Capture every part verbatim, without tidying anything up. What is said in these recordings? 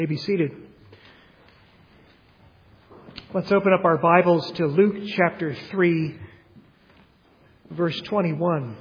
You may be seated. Let's open up our Bibles to Luke chapter three, verse twenty-one.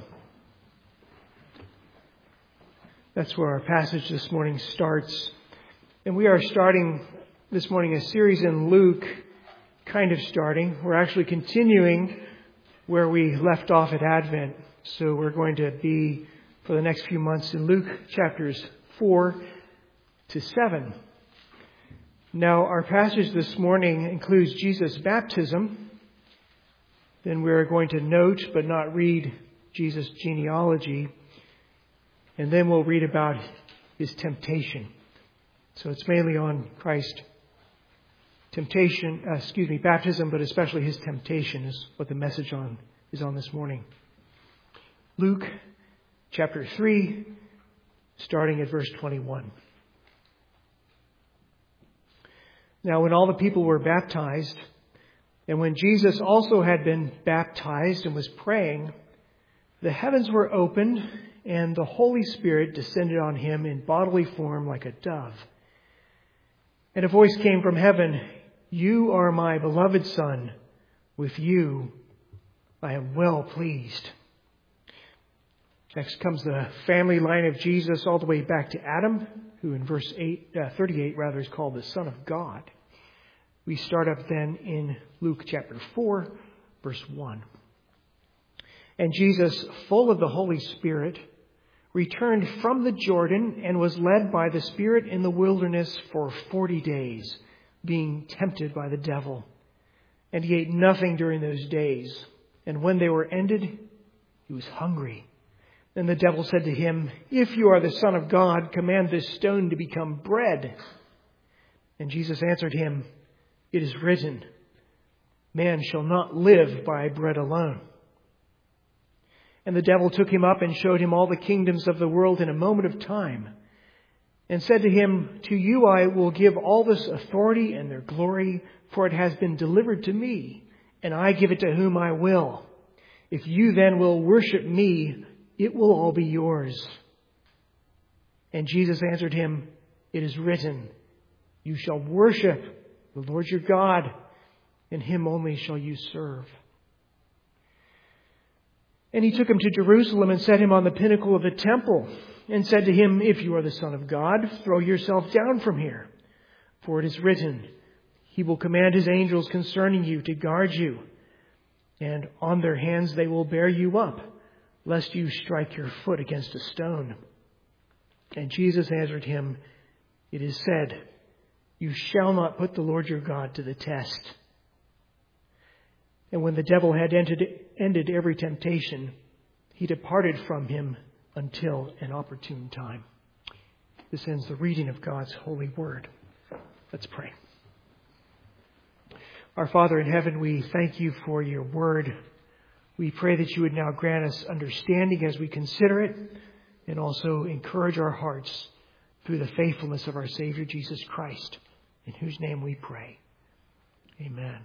That's where our passage this morning starts. And we are starting this morning a series in Luke, kind of starting. We're actually continuing where we left off at Advent. So we're going to be, for the next few months, in Luke chapters four to seven. Now, our passage this morning includes Jesus' baptism. Then we're going to note but not read Jesus' genealogy. And then we'll read about his temptation. So it's mainly on Christ's temptation, uh, excuse me, baptism, but especially his temptation is what the message on is on this morning. Luke chapter three, starting at verse twenty-one. Now, when all the people were baptized, and when Jesus also had been baptized and was praying, the heavens were opened, and the Holy Spirit descended on him in bodily form like a dove. And a voice came from heaven, "You are my beloved Son. With you I am well pleased." Next comes the family line of Jesus all the way back to Adam, who in verse eight, uh, thirty-eight rather is called the Son of God. We start up then in Luke chapter four, verse one. And Jesus, full of the Holy Spirit, returned from the Jordan and was led by the Spirit in the wilderness for forty days, being tempted by the devil. And he ate nothing during those days. And when they were ended, he was hungry. Then the devil said to him, "If you are the Son of God, command this stone to become bread." And Jesus answered him, "It is written, man shall not live by bread alone." And the devil took him up and showed him all the kingdoms of the world in a moment of time, and said to him, "To you I will give all this authority and their glory, for it has been delivered to me, and I give it to whom I will. If you then will worship me, it will all be yours." And Jesus answered him, "It is written, you shall worship the Lord your God, and him only shall you serve." And he took him to Jerusalem and set him on the pinnacle of the temple, and said to him, "If you are the Son of God, throw yourself down from here. For it is written, he will command his angels concerning you to guard you, and on their hands they will bear you up, lest you strike your foot against a stone." And Jesus answered him, "It is said, you shall not put the Lord your God to the test." And when the devil had ended, ended every temptation, he departed from him until an opportune time. This ends the reading of God's holy word. Let's pray. Our Father in heaven, we thank you for your word. We pray that you would now grant us understanding as we consider it, and also encourage our hearts through the faithfulness of our Savior Jesus Christ, in whose name we pray. Amen.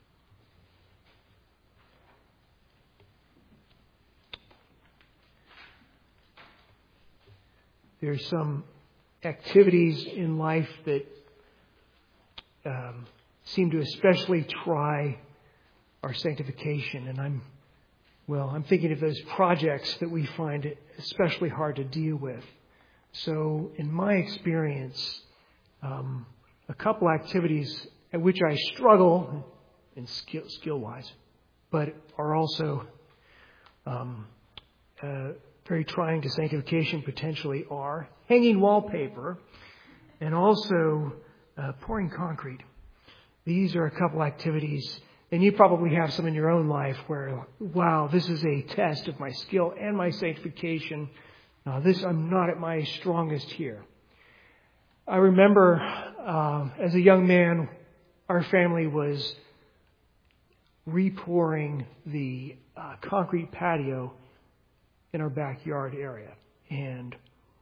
There's some activities in life that um, seem to especially try our sanctification, and I'm Well, I'm thinking of those projects that we find it especially hard to deal with. So in my experience, um, a couple activities at which I struggle in skill, skill-wise, but are also um, uh, very trying to sanctification potentially are hanging wallpaper and also uh, pouring concrete. These are a couple activities. And you probably have some in your own life where, wow, this is a test of my skill and my sanctification. Uh, this, I'm not at my strongest here. I remember uh, as a young man, our family was repouring the uh, concrete patio in our backyard area. And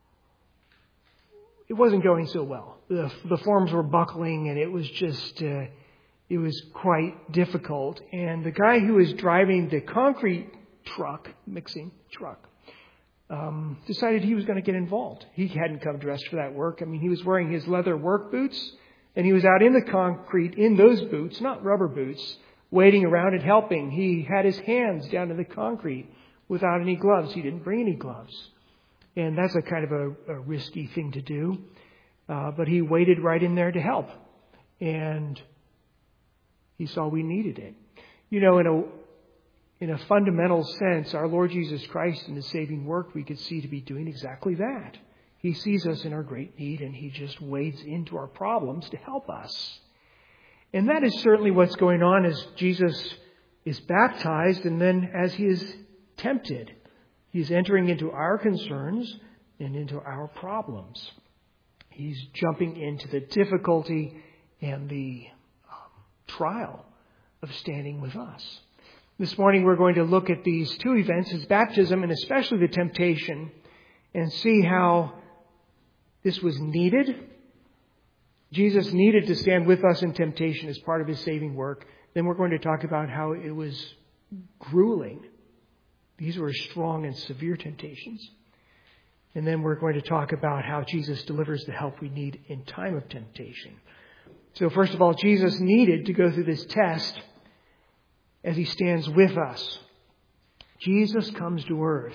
it wasn't going so well. The, the forms were buckling, and it was just... Uh, It was quite difficult. And the guy who was driving the concrete truck, mixing truck, um, decided he was going to get involved. He hadn't come dressed for that work. I mean, he was wearing his leather work boots, and he was out in the concrete in those boots, not rubber boots, waiting around and helping. He had his hands down in the concrete without any gloves. He didn't bring any gloves. And that's a kind of a, a risky thing to do. Uh, but he waited right in there to help. And he saw we needed it. You know, in a in a fundamental sense, our Lord Jesus Christ in His saving work, we could see to be doing exactly that. He sees us in our great need, and He just wades into our problems to help us. And that is certainly what's going on as Jesus is baptized, and then as He is tempted. He's entering into our concerns and into our problems. He's jumping into the difficulty and the um, trial of standing with us. This morning we're going to look at these two events, His baptism and especially the temptation, and see how this was needed. Jesus needed to stand with us in temptation as part of His saving work. Then we're going to talk about how it was grueling. These were strong and severe temptations. And then we're going to talk about how Jesus delivers the help we need in time of temptation. So first of all, Jesus needed to go through this test as He stands with us. Jesus comes to earth.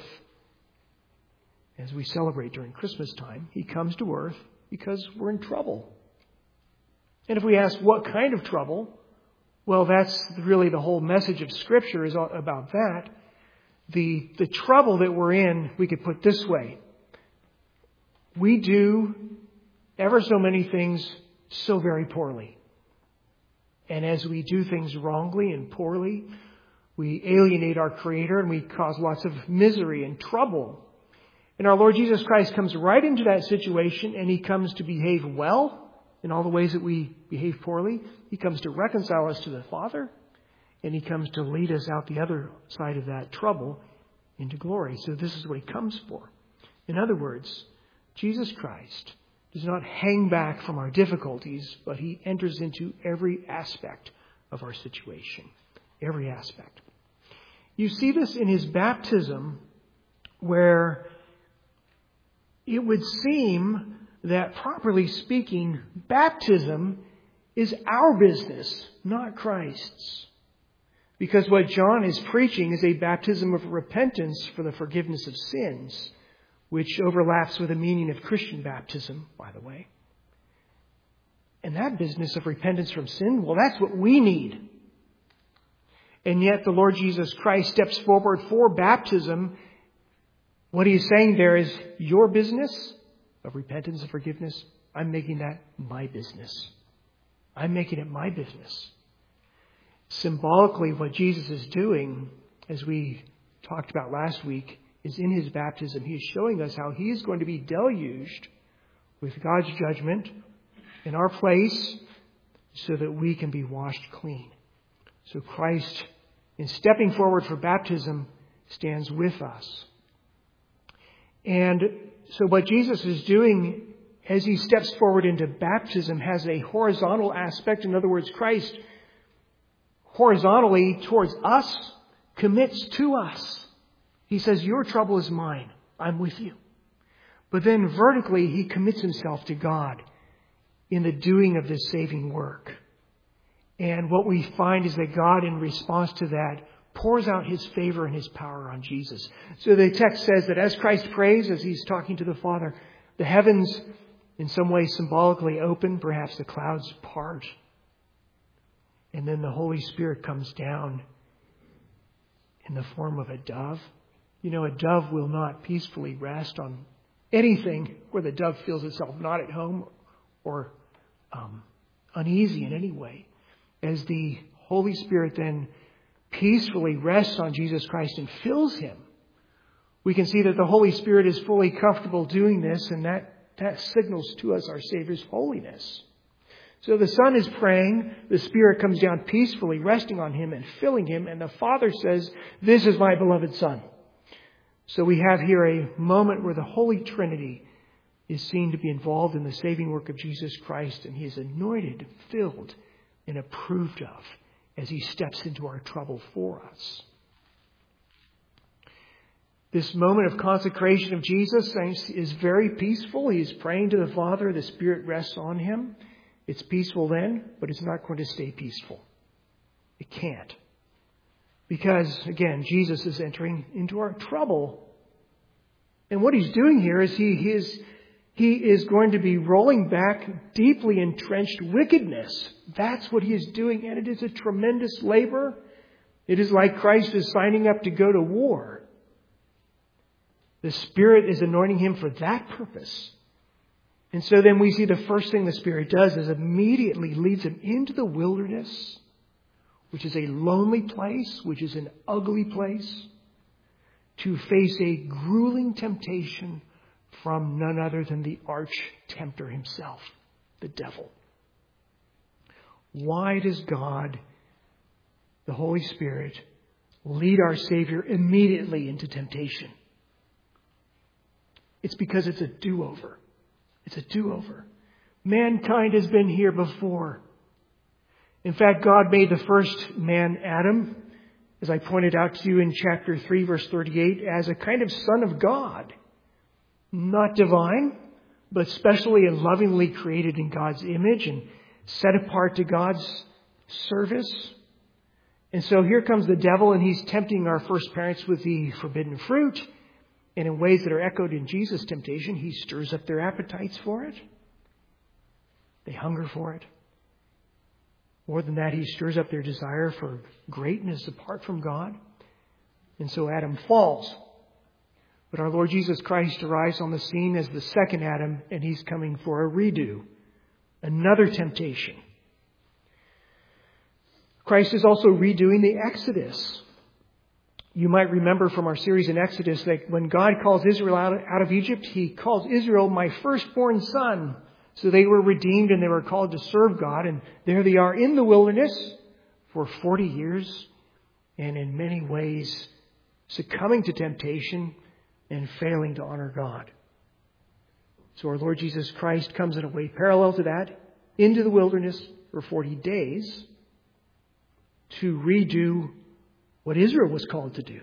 As we celebrate during Christmas time, He comes to earth because we're in trouble. And if we ask what kind of trouble, well, that's really the whole message of Scripture is about that. The, the trouble that we're in, we could put this way. We do ever so many things so very poorly. And as we do things wrongly and poorly, we alienate our Creator and we cause lots of misery and trouble. And our Lord Jesus Christ comes right into that situation, and He comes to behave well in all the ways that we behave poorly. He comes to reconcile us to the Father, and He comes to lead us out the other side of that trouble into glory. So this is what He comes for. In other words, Jesus Christ does not hang back from our difficulties, but He enters into every aspect of our situation. Every aspect. You see this in His baptism, where it would seem that, properly speaking, baptism is our business, not Christ's. Because what John is preaching is a baptism of repentance for the forgiveness of sins, which overlaps with the meaning of Christian baptism, by the way. And that business of repentance from sin, well, that's what we need. And yet the Lord Jesus Christ steps forward for baptism. What He's saying there is, your business of repentance and forgiveness, I'm making that my business. I'm making it my business. Symbolically, what Jesus is doing, as we talked about last week, is in His baptism, He is showing us how He is going to be deluged with God's judgment in our place so that we can be washed clean. So Christ, in stepping forward for baptism, stands with us. And so what Jesus is doing as He steps forward into baptism has a horizontal aspect. In other words, Christ horizontally towards us commits to us. He says, your trouble is mine. I'm with you. But then vertically, He commits Himself to God in the doing of this saving work. And what we find is that God, in response to that, pours out His favor and His power on Jesus. So the text says that as Christ prays, as He's talking to the Father, the heavens in some way symbolically open, perhaps the clouds part. And then the Holy Spirit comes down in the form of a dove. You know, a dove will not peacefully rest on anything where the dove feels itself not at home or um, uneasy in any way. As the Holy Spirit then peacefully rests on Jesus Christ and fills Him, we can see that the Holy Spirit is fully comfortable doing this, and that, that signals to us our Savior's holiness. So the Son is praying, the Spirit comes down peacefully, resting on Him and filling Him, and the Father says, this is my beloved Son. So we have here a moment where the Holy Trinity is seen to be involved in the saving work of Jesus Christ, and He is anointed, filled, and approved of as He steps into our trouble for us. This moment of consecration of Jesus is very peaceful. He's praying to the Father. The Spirit rests on him. It's peaceful then, but it's not going to stay peaceful. It can't. Because, again, Jesus is entering into our trouble. And what he's doing here is he, he is he is going to be rolling back deeply entrenched wickedness. That's what he is doing, and it is a tremendous labor. It is like Christ is signing up to go to war. The Spirit is anointing him for that purpose. And so then we see the first thing the Spirit does is immediately leads him into the wilderness, which is a lonely place, which is an ugly place, to face a grueling temptation from none other than the arch tempter himself, the devil. Why does God, the Holy Spirit, lead our Savior immediately into temptation? It's because it's a do-over. It's a do-over. Mankind has been here before. In fact, God made the first man, Adam, as I pointed out to you in chapter three, verse thirty-eight, as a kind of son of God. Not divine, but specially and lovingly created in God's image and set apart to God's service. And so here comes the devil, and he's tempting our first parents with the forbidden fruit. And in ways that are echoed in Jesus' temptation, he stirs up their appetites for it. They hunger for it. More than that, he stirs up their desire for greatness apart from God. And so Adam falls. But our Lord Jesus Christ arrives on the scene as the second Adam, and he's coming for a redo. Another temptation. Christ is also redoing the Exodus. You might remember from our series in Exodus that when God calls Israel out, out of Egypt, he calls Israel my firstborn son. So they were redeemed and they were called to serve God. And there they are in the wilderness for forty years. And in many ways succumbing to temptation and failing to honor God. So our Lord Jesus Christ comes in a way parallel to that into the wilderness for forty days to redo what Israel was called to do.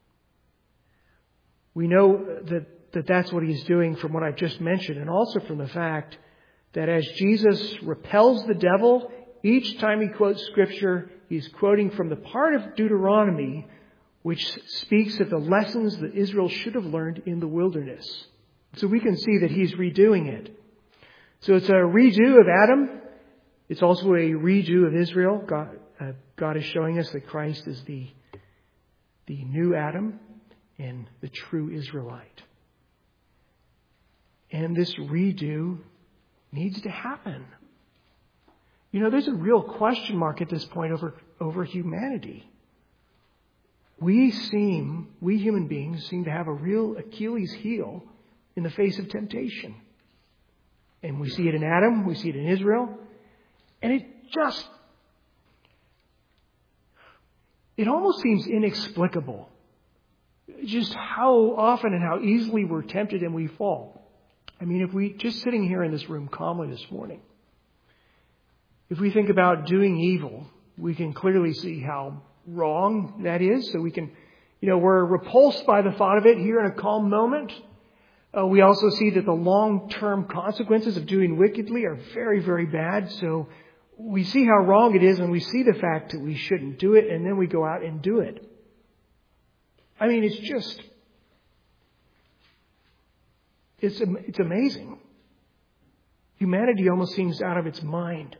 We know that, that that's what he's doing from what I've just mentioned, and also from the fact that as Jesus repels the devil, each time he quotes Scripture, he's quoting from the part of Deuteronomy which speaks of the lessons that Israel should have learned in the wilderness. So we can see that he's redoing it. So it's a redo of Adam. It's also a redo of Israel. God, uh, God is showing us that Christ is the the new Adam and the true Israelite. And this redo needs to happen. You know, there's a real question mark at this point over, over humanity. We seem, we human beings seem to have a real Achilles heel in the face of temptation. And we see it in Adam, we see it in Israel, and it just It almost seems inexplicable just how often and how easily we're tempted and we fall. I mean, if we, just sitting here in this room calmly this morning, if we think about doing evil, we can clearly see how wrong that is. So we can, you know, we're repulsed by the thought of it here in a calm moment. Uh, we also see that the long-term consequences of doing wickedly are very, very bad. So we see how wrong it is, and we see the fact that we shouldn't do it, and then we go out and do it. I mean, it's just, it's it's amazing. Humanity almost seems out of its mind.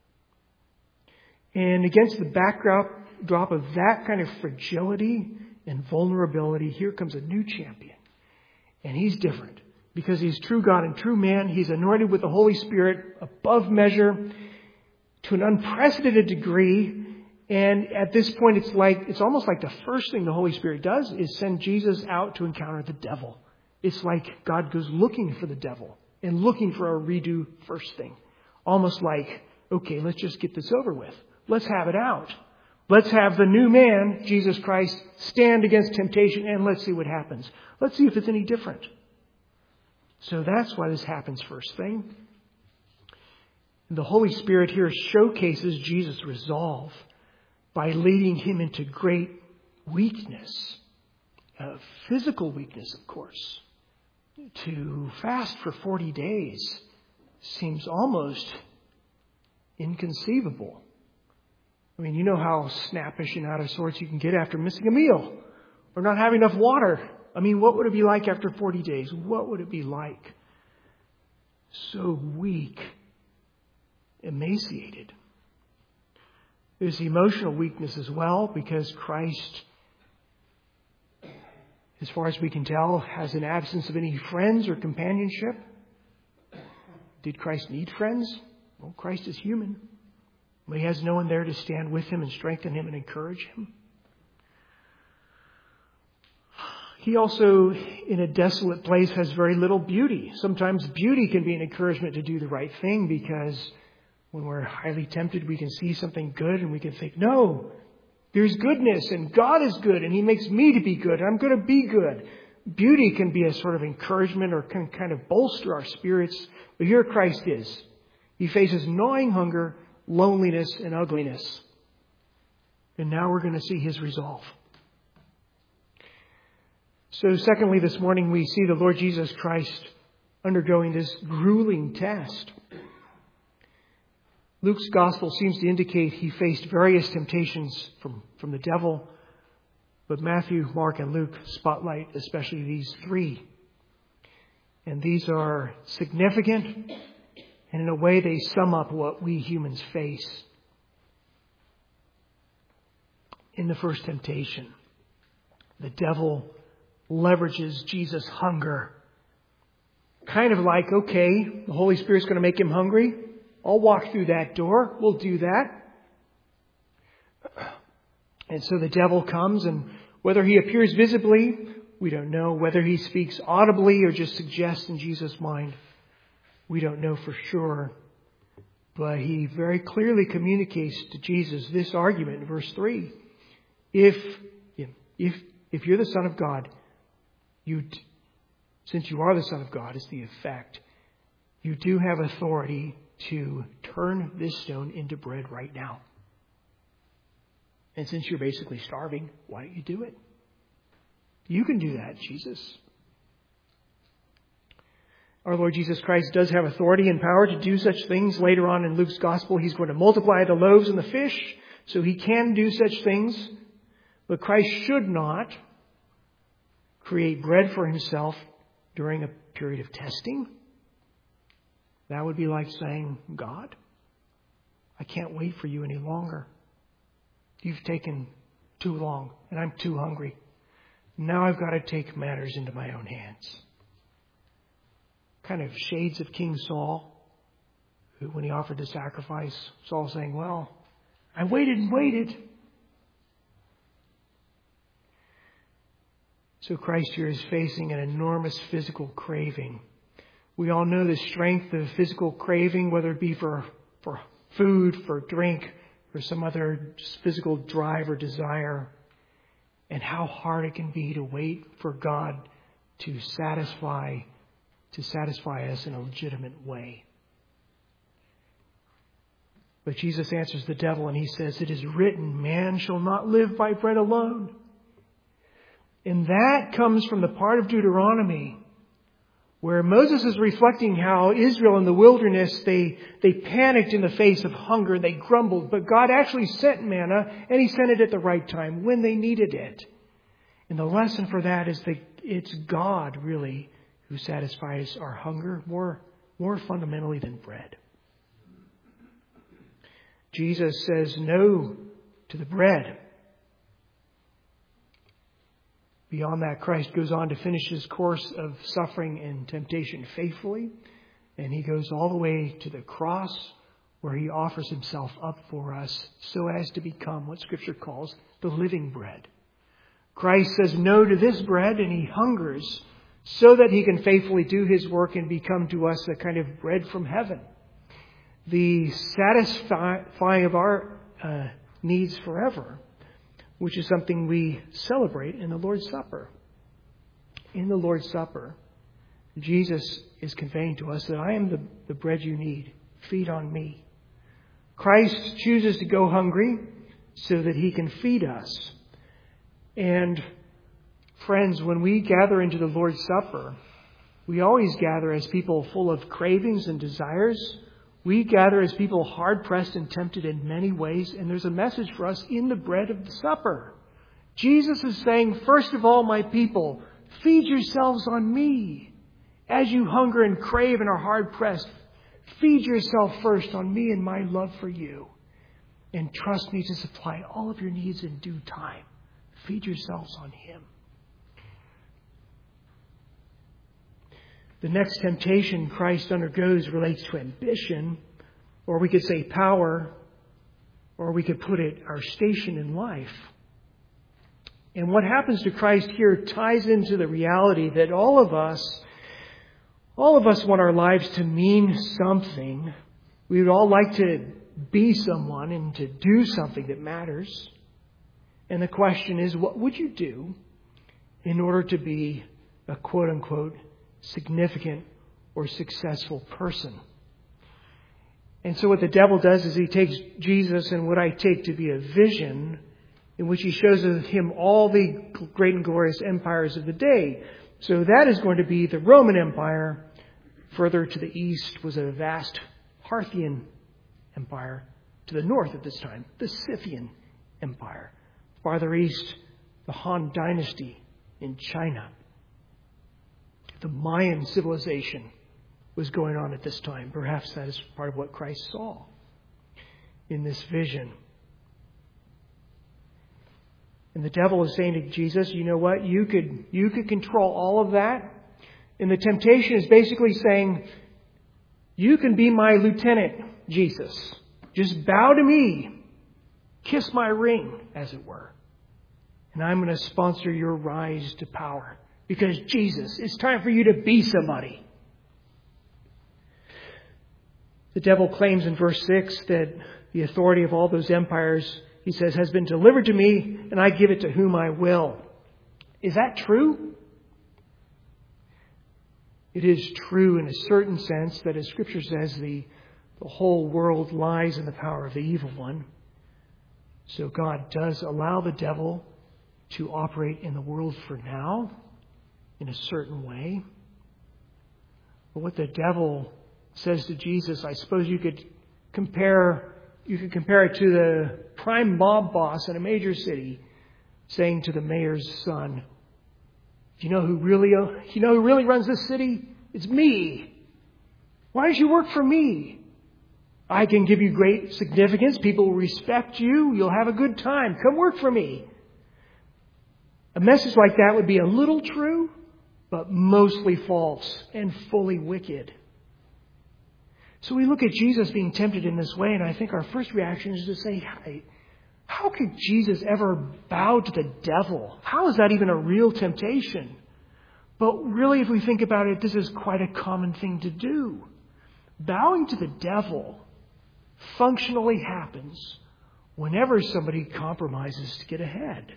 And against the backdrop of that kind of fragility and vulnerability, here comes a new champion. And he's different because he's true God and true man. He's anointed with the Holy Spirit above measure to an unprecedented degree. And at this point, it's like, it's almost like the first thing the Holy Spirit does is send Jesus out to encounter the devil. It's like God goes looking for the devil and looking for a redo first thing. Almost like, okay, let's just get this over with. Let's have it out. Let's have the new man, Jesus Christ, stand against temptation and let's see what happens. Let's see if it's any different. So that's why this happens first thing. The Holy Spirit here showcases Jesus' resolve by leading him into great weakness uh, physical weakness, of course. To fast for forty days seems almost inconceivable. I mean, you know how snappish and out of sorts you can get after missing a meal or not having enough water. I mean, what would it be like after forty days? What would it be like? So weak, emaciated. There's emotional weakness as well, because Christ, as far as we can tell, has an absence of any friends or companionship. Did Christ need friends? Well, Christ is human. But he has no one there to stand with him and strengthen him and encourage him. He also, in a desolate place, has very little beauty. Sometimes beauty can be an encouragement to do the right thing, because when we're highly tempted, we can see something good and we can think, no, there's goodness and God is good and he makes me to be good. I'm going to be good. Beauty can be a sort of encouragement or can kind of bolster our spirits. But here Christ is. He faces gnawing hunger, loneliness, and ugliness. And now we're going to see his resolve. So secondly, this morning we see the Lord Jesus Christ undergoing this grueling test. Luke's gospel seems to indicate he faced various temptations from, from the devil, but Matthew, Mark, and Luke spotlight especially these three. And these are significant, and in a way they sum up what we humans face. In the first temptation, the devil leverages Jesus' hunger. Kind of like, okay, the Holy Spirit's going to make him hungry. I'll walk through that door. We'll do that. And so the devil comes, and whether he appears visibly, we don't know. Whether he speaks audibly or just suggests in Jesus' mind, we don't know for sure. But he very clearly communicates to Jesus this argument in verse three. If, if, if you're the Son of God, you, since you are the Son of God, is the effect, you do have authority to turn this stone into bread right now. And since you're basically starving, why don't you do it? You can do that, Jesus. Our Lord Jesus Christ does have authority and power to do such things. Later on in Luke's gospel, he's going to multiply the loaves and the fish, so he can do such things. But Christ should not create bread for himself during a period of testing. That would be like saying, God, I can't wait for you any longer. You've taken too long, and I'm too hungry. Now I've got to take matters into my own hands. Kind of shades of King Saul, who, when he offered the sacrifice, Saul saying, well, I waited and waited. So Christ here is facing an enormous physical craving. We all know the strength of physical craving, whether it be for, for food, for drink, or some other physical drive or desire, and how hard it can be to wait for God to satisfy, to satisfy us in a legitimate way. But Jesus answers the devil and he says, it is written, man shall not live by bread alone. And that comes from the part of Deuteronomy where Moses is reflecting how Israel in the wilderness, they, they panicked in the face of hunger, they grumbled, but God actually sent manna, and he sent it at the right time, when they needed it. And the lesson for that is that it's God, really, who satisfies our hunger more, more fundamentally than bread. Jesus says no to the bread. Beyond that, Christ goes on to finish his course of suffering and temptation faithfully. And he goes all the way to the cross, where he offers himself up for us so as to become what Scripture calls the living bread. Christ says no to this bread, and he hungers so that he can faithfully do his work and become to us a kind of bread from heaven. The satisfying of our uh, needs forever, which is something we celebrate in the Lord's Supper. In the Lord's Supper, Jesus is conveying to us that I am the, the bread you need. Feed on me. Christ chooses to go hungry so that he can feed us. And Friends, when we gather into the Lord's Supper, we always gather as people full of cravings and desires. We gather as people hard-pressed and tempted in many ways, and there's a message for us in the bread of the supper. Jesus is saying, first of all, my people, feed yourselves on me. As you hunger and crave and are hard-pressed, feed yourself first on me and my love for you. And trust me to supply all of your needs in due time. Feed yourselves on Him. The next temptation Christ undergoes relates to ambition, or we could say power, or we could put it our station in life. And what happens to Christ here ties into the reality that all of us, all of us want our lives to mean something. We would all like to be someone and to do something that matters. And the question is, what would you do in order to be a quote-unquote significant or successful person? And so what the devil does is he takes Jesus and what I take to be a vision in which he shows him all the great and glorious empires of the day. So that is going to be the Roman Empire. Further to the east was a vast Parthian Empire. To the north at this time, the Scythian Empire. Farther east, the Han Dynasty in China. The Mayan civilization was going on at this time. Perhaps that is part of what Christ saw in this vision. And the devil is saying to Jesus, you know what? You could, you could control all of that. And the temptation is basically saying, you can be my lieutenant, Jesus. Just bow to me. Kiss my ring, as it were. And I'm going to sponsor your rise to power. Because Jesus, it's time for you to be somebody. The devil claims in verse six that the authority of all those empires, he says, has been delivered to me, and I give it to whom I will. Is that true? It is true in a certain sense that, as Scripture says, the, the whole world lies in the power of the evil one. So God does allow the devil to operate in the world for now, in a certain way. But what the devil says to Jesus, I suppose you could compare you could compare it to the prime mob boss in a major city saying to the mayor's son, "Do you know who really you know who really runs this city? It's me. Why don't you work for me? I can give you great significance. People will respect you. You'll have a good time. Come work for me." A message like that would be a little true, but mostly false and fully wicked. So we look at Jesus being tempted in this way, and I think our first reaction is to say, hey, how could Jesus ever bow to the devil? How is that even a real temptation? But really, if we think about it, this is quite a common thing to do. Bowing to the devil functionally happens whenever somebody compromises to get ahead.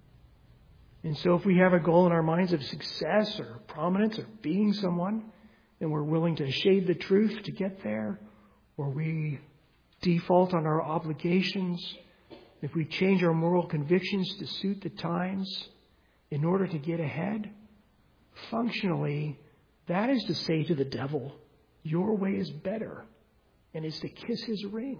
And so if we have a goal in our minds of success or prominence or being someone, and we're willing to shade the truth to get there, or we default on our obligations, if we change our moral convictions to suit the times in order to get ahead, functionally, that is to say to the devil, your way is better, and is to kiss his ring.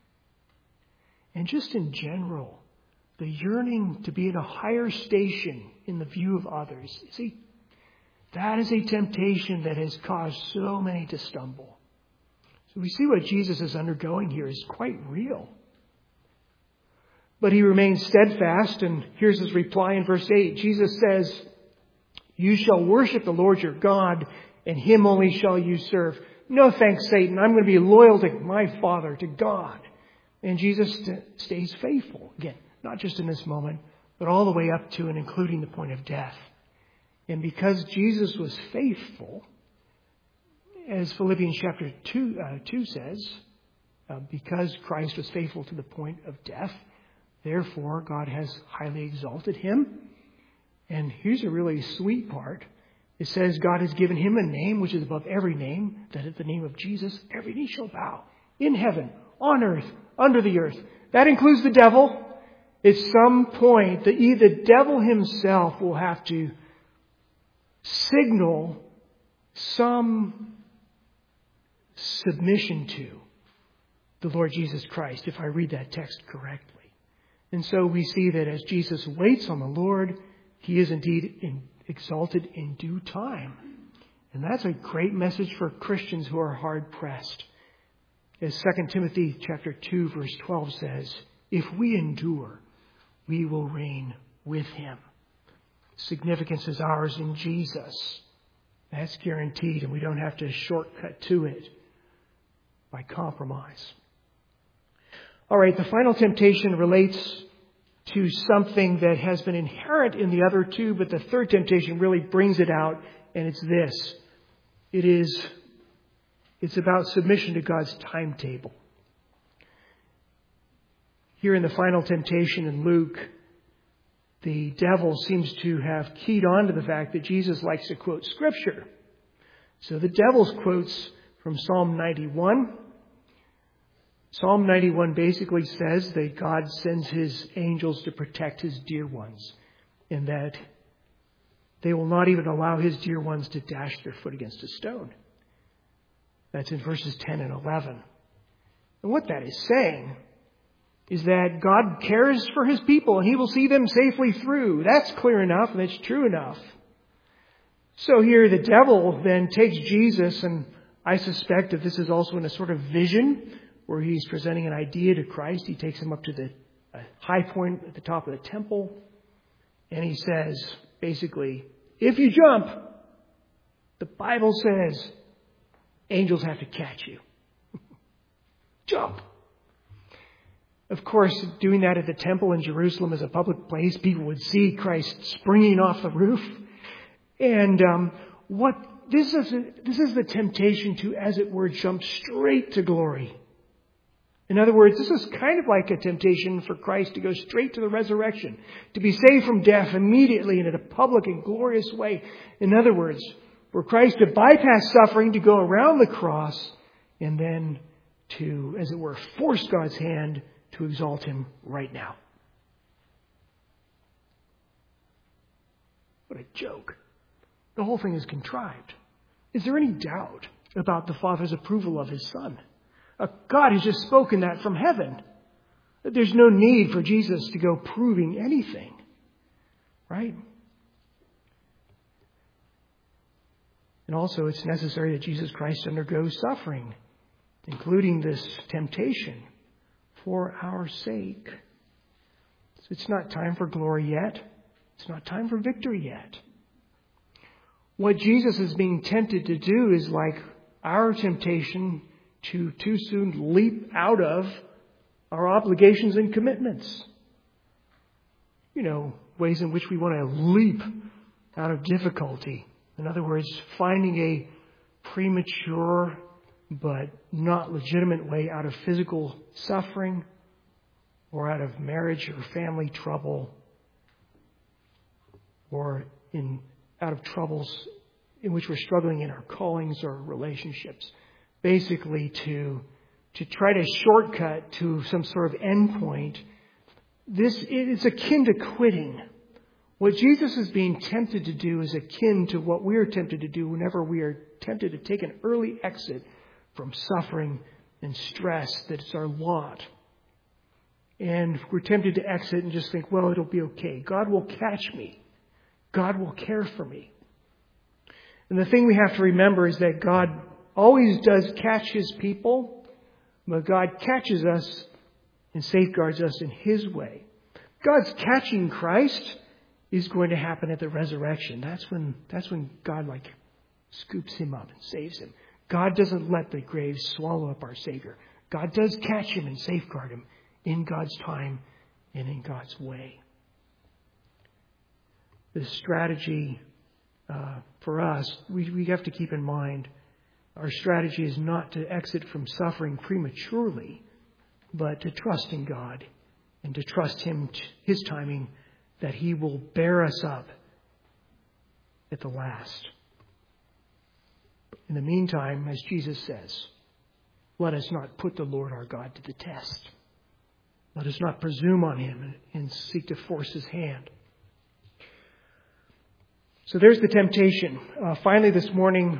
And just in general, the yearning to be in a higher station in the view of others. See, that is a temptation that has caused so many to stumble. So we see what Jesus is undergoing here is quite real. But he remains steadfast, and here's his reply in verse eight. Jesus says, "You shall worship the Lord your God, and him only shall you serve." No thanks, Satan. I'm going to be loyal to my Father, to God. And Jesus st- stays faithful. Again, not just in this moment, but all the way up to and including the point of death. And because Jesus was faithful, as Philippians chapter two, uh, two says, uh, because Christ was faithful to the point of death, therefore God has highly exalted him. And here's a really sweet part. It says God has given him a name which is above every name, that at the name of Jesus every knee shall bow, in heaven, on earth, under the earth. That includes the devil. At some point, the, the devil himself will have to signal some submission to the Lord Jesus Christ, if I read that text correctly. And so we see that as Jesus waits on the Lord, He is indeed in, exalted in due time. And that's a great message for Christians who are hard-pressed. As Second Timothy chapter two, verse twelve says, if we endure, we will reign with Him. Significance is ours in Jesus. That's guaranteed, and we don't have to shortcut to it by compromise. All right, the final temptation relates to something that has been inherent in the other two, but the third temptation really brings it out, and it's this. It is, it's about submission to God's timetable. Here in the final temptation in Luke, the devil seems to have keyed on to the fact that Jesus likes to quote Scripture. So the devil quotes from Psalm ninety-one. Psalm ninety-one basically says that God sends His angels to protect His dear ones, and that they will not even allow His dear ones to dash their foot against a stone. That's in verses ten and eleven. And what that is saying is that God cares for His people and He will see them safely through. That's clear enough and it's true enough. So here the devil then takes Jesus, and I suspect that this is also in a sort of vision where he's presenting an idea to Christ. He takes him up to the high point at the top of the temple, and he says, basically, if you jump, the Bible says angels have to catch you. Jump. Of course, doing that at the temple in Jerusalem as a public place, people would see Christ springing off the roof. And um, what this is, this is the temptation to, as it were, jump straight to glory. In other words, this is kind of like a temptation for Christ to go straight to the resurrection, to be saved from death immediately and in a public and glorious way. In other words, for Christ to bypass suffering, to go around the cross, and then to, as it were, force God's hand to exalt Him right now. What a joke. The whole thing is contrived. Is there any doubt about the Father's approval of His Son? Uh, God has just spoken that from heaven. That there's no need for Jesus to go proving anything. Right? And also it's necessary that Jesus Christ undergo suffering, including this temptation, for our sake. So it's not time for glory yet. It's not time for victory yet. What Jesus is being tempted to do is like our temptation to too soon leap out of our obligations and commitments. You know, ways in which we want to leap out of difficulty. In other words, finding a premature but not legitimate way out of physical suffering or out of marriage or family trouble or in out of troubles in which we're struggling in our callings or relationships. Basically to to try to shortcut to some sort of end point. This is akin to quitting. What Jesus is being tempted to do is akin to what we are tempted to do whenever we are tempted to take an early exit from suffering and stress that's our lot. And we're tempted to exit and just think, well, it'll be okay. God will catch me. God will care for me. And the thing we have to remember is that God always does catch His people, but God catches us and safeguards us in His way. God's catching Christ is going to happen at the resurrection. That's when that's when God like scoops Him up and saves Him. God doesn't let the grave swallow up our Savior. God does catch Him and safeguard Him in God's time and in God's way. The strategy uh, for us, we, we have to keep in mind, our strategy is not to exit from suffering prematurely, but to trust in God and to trust Him, His timing, that He will bear us up at the last. In the meantime, as Jesus says, let us not put the Lord our God to the test. Let us not presume on him and seek to force his hand. So there's the temptation. Uh, finally, this morning,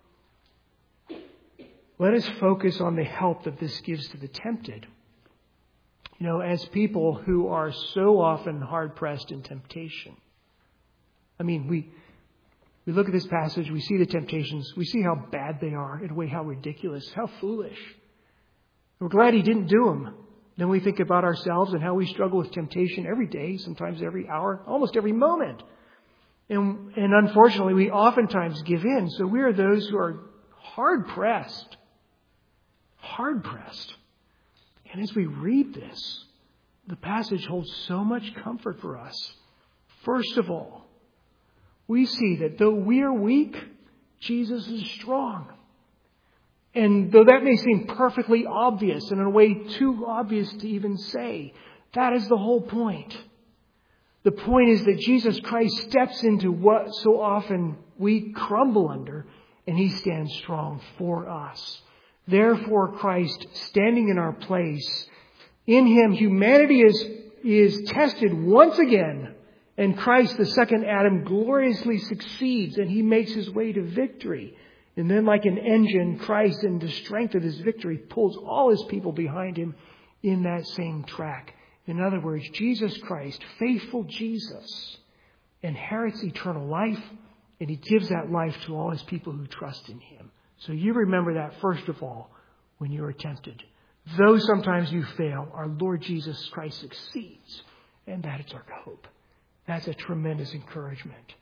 let us focus on the help that this gives to the tempted. You know, as people who are so often hard-pressed in temptation. I mean, we we look at this passage, we see the temptations, we see how bad they are, in a way how ridiculous, how foolish. We're glad he didn't do them. Then we think about ourselves and how we struggle with temptation every day, sometimes every hour, almost every moment. And, and unfortunately, we oftentimes give in. So we are those who are hard-pressed. Hard-pressed. And as we read this, the passage holds so much comfort for us. First of all, we see that though we are weak, Jesus is strong. And though that may seem perfectly obvious, and in a way too obvious to even say, that is the whole point. The point is that Jesus Christ steps into what so often we crumble under, and he stands strong for us. Therefore, Christ, standing in our place, in him humanity is, is tested once again, and Christ, the second Adam, gloriously succeeds, and he makes his way to victory. And then like an engine, Christ, in the strength of his victory, pulls all his people behind him in that same track. In other words, Jesus Christ, faithful Jesus, inherits eternal life, and he gives that life to all his people who trust in him. So you remember that first of all when you are tempted. Though sometimes you fail, our Lord Jesus Christ succeeds, and that is our hope. That's a tremendous encouragement.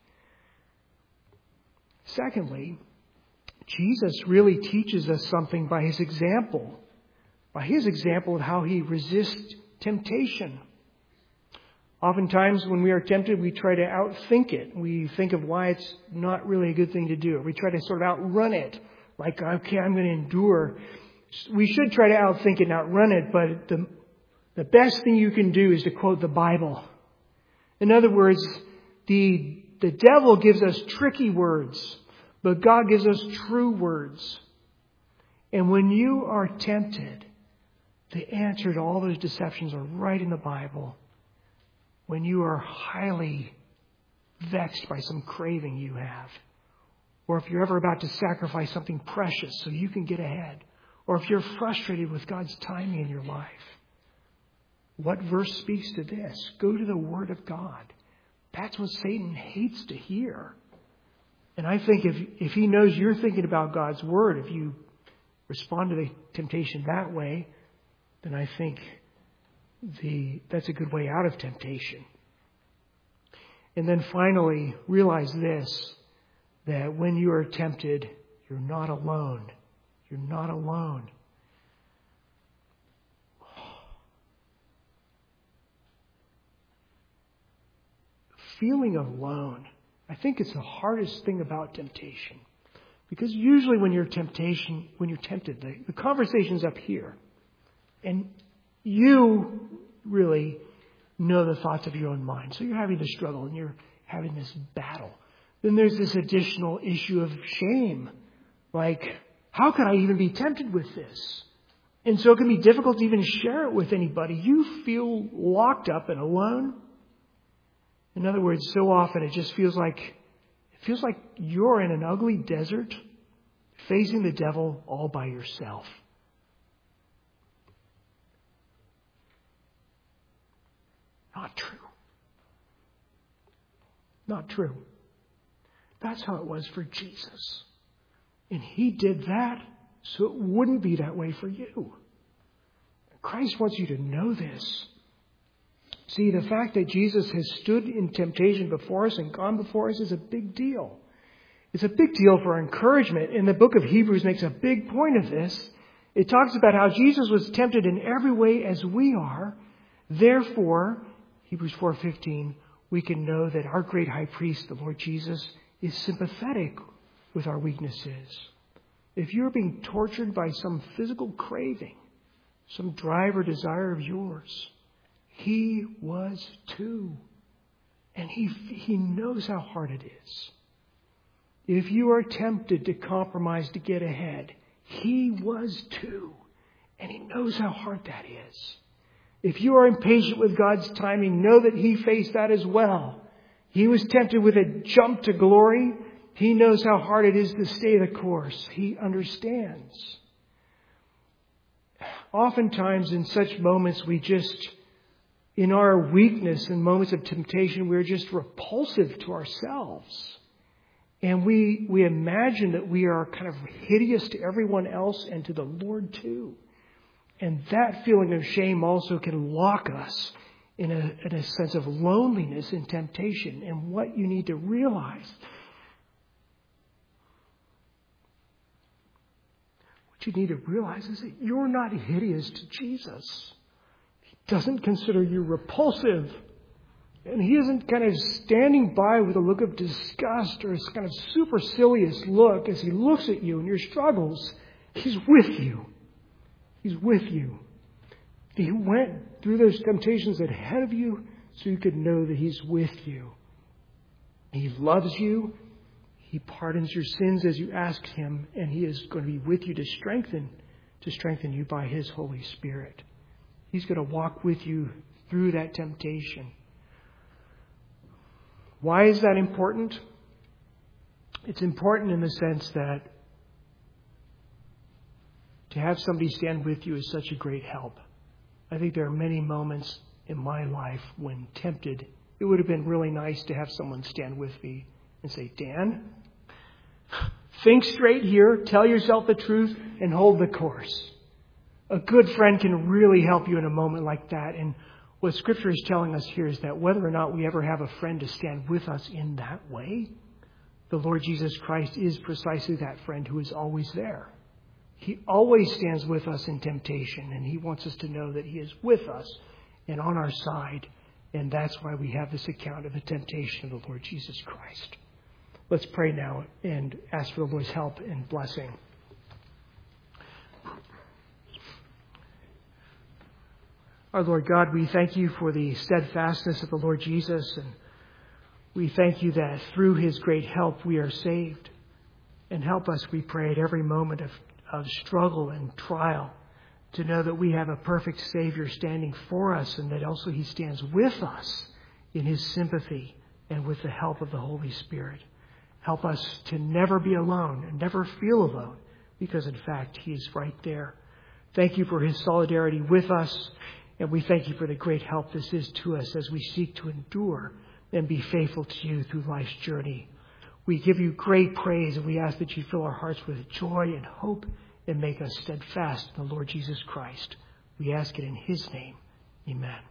Secondly, Jesus really teaches us something by his example, by his example of how he resists temptation. Oftentimes when we are tempted, we try to outthink it. We think of why it's not really a good thing to do. We try to sort of outrun it. Like, okay, I'm going to endure. We should try to outthink it and outrun it, but the, the best thing you can do is to quote the Bible. In other words, the, the devil gives us tricky words, but God gives us true words. And when you are tempted, the answer to all those deceptions are right in the Bible. When you are highly vexed by some craving you have, or if you're ever about to sacrifice something precious so you can get ahead, or if you're frustrated with God's timing in your life, what verse speaks to this? Go to the Word of God. That's what Satan hates to hear. And I think if if he knows you're thinking about God's Word, if you respond to the temptation that way, then I think the that's a good way out of temptation. And then finally, realize this, that when you are tempted, you're not alone. You're not alone. Feeling alone, I think it's the hardest thing about temptation. Because usually when you're temptation, when you're tempted, the, the conversation's up here. And you really know the thoughts of your own mind. So you're having this struggle and you're having this battle. Then there's this additional issue of shame. Like, how can I even be tempted with this? And so it can be difficult to even share it with anybody. You feel locked up and alone. In other words, so often it just feels like it feels like you're in an ugly desert facing the devil all by yourself. Not true. Not true. That's how it was for Jesus. And he did that so it wouldn't be that way for you. Christ wants you to know this. See, the fact that Jesus has stood in temptation before us and gone before us is a big deal. It's a big deal for our encouragement. And the book of Hebrews makes a big point of this. It talks about how Jesus was tempted in every way as we are. Therefore, Hebrews four fifteen, we can know that our great high priest, the Lord Jesus, is sympathetic with our weaknesses. If you're being tortured by some physical craving, some drive or desire of yours, he was too. And he, he knows how hard it is. If you are tempted to compromise to get ahead, he was too. And he knows how hard that is. If you are impatient with God's timing, know that He faced that as well. He was tempted with a jump to glory. He knows how hard it is to stay the course. He understands. Oftentimes in such moments, we just, in our weakness and moments of temptation, we're just repulsive to ourselves. And we, we imagine that we are kind of hideous to everyone else and to the Lord too. And that feeling of shame also can lock us in a, in a sense of loneliness and temptation. And what you need to realize, what you need to realize is that you're not hideous to Jesus. He doesn't consider you repulsive. And He isn't kind of standing by with a look of disgust or a kind of supercilious look as He looks at you and your struggles. He's with you. He's with you. He went through those temptations ahead of you so you could know that He's with you. He loves you. He pardons your sins as you ask Him, and He is going to be with you to strengthen, to strengthen you by His Holy Spirit. He's going to walk with you through that temptation. Why is that important? It's important in the sense that to have somebody stand with you is such a great help. I think there are many moments in my life when tempted, it would have been really nice to have someone stand with me and say, Dan, think straight here, tell yourself the truth, and hold the course. A good friend can really help you in a moment like that. And what Scripture is telling us here is that whether or not we ever have a friend to stand with us in that way, the Lord Jesus Christ is precisely that friend who is always there. He always stands with us in temptation, and He wants us to know that He is with us and on our side. And that's why we have this account of the temptation of the Lord Jesus Christ. Let's pray now and ask for the Lord's help and blessing. Our Lord God, we thank You for the steadfastness of the Lord Jesus, and we thank You that through His great help we are saved. And help us, we pray, at every moment of, of struggle and trial to know that we have a perfect Savior standing for us, and that also He stands with us in His sympathy and with the help of the Holy Spirit. Help us to never be alone and never feel alone, because in fact He is right there. Thank You for His solidarity with us. And we thank You for the great help this is to us as we seek to endure and be faithful to You through life's journey. We give You great praise, and we ask that You fill our hearts with joy and hope and make us steadfast in the Lord Jesus Christ. We ask it in His name. Amen.